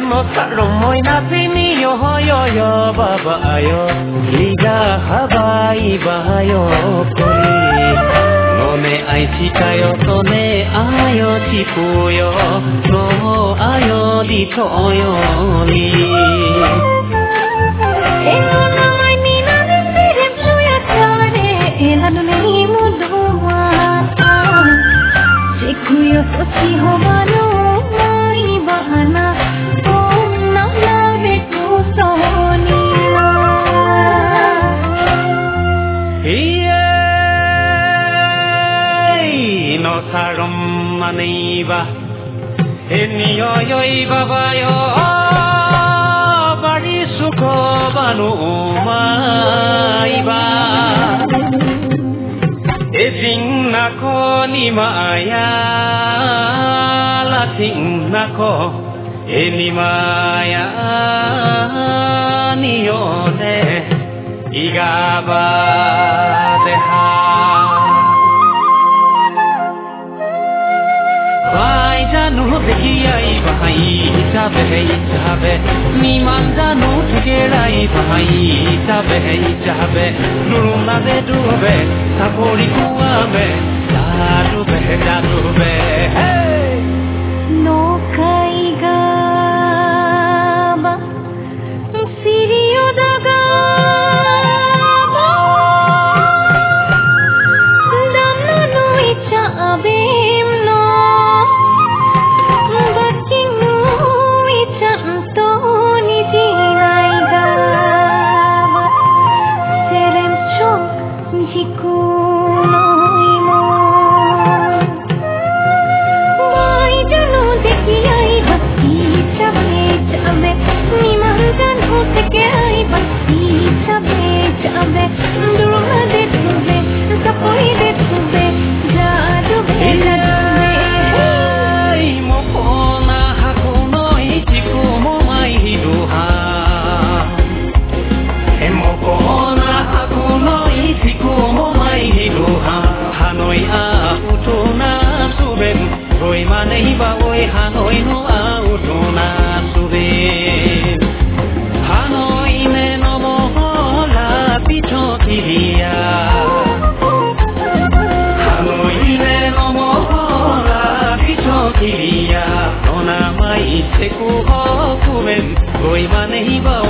no sarong moy na piniyo yo baba yo liga habai bayo kori no me ai chikayo to ne ayo chipuyo no ayo di toyo ni eno na mai ni na sirem suya tare elanu nei mudwa chikuyo sochi hobano mai bahana sarum maniba eniyo yoi baba yo bari sukho banu maiba ezing nako ni maya lating nako eni maya niyo de igaba deha no dekiyai bahai chabe ni manda no thugerai bahai chabe nuruna de dube sapori kuabe dadu be hey no kaiga ba siriyo daga damno no ichabe Hanoi no autuna sube Hanoi me no mola pito kiria Hanoi me no mola pito kiria Nona mai seku hokumen Goi manei ba